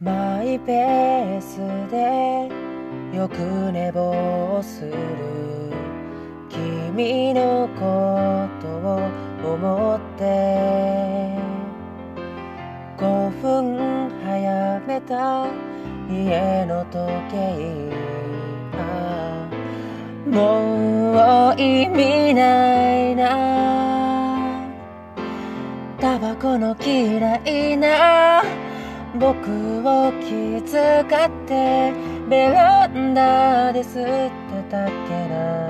マイペースでよく寝坊する君のことを思って5分早めた家の時計もう意味ないなタバコの嫌いな僕を気遣ってベランダで吸ってたっけな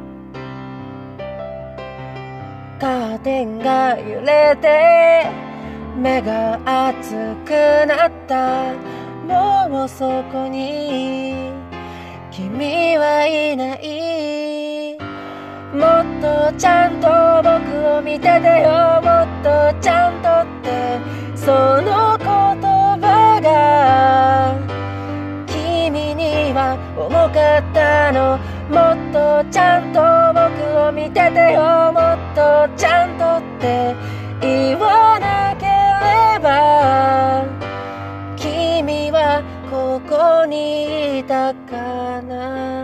カーテンが揺れて目が熱くなったもうそこに君はいないもっとちゃんと僕を見ててよもっとちゃんとってその言葉が君には重かったのもっとちゃんと僕を見ててよもっとちゃんとって言わなければ君はここにいたかな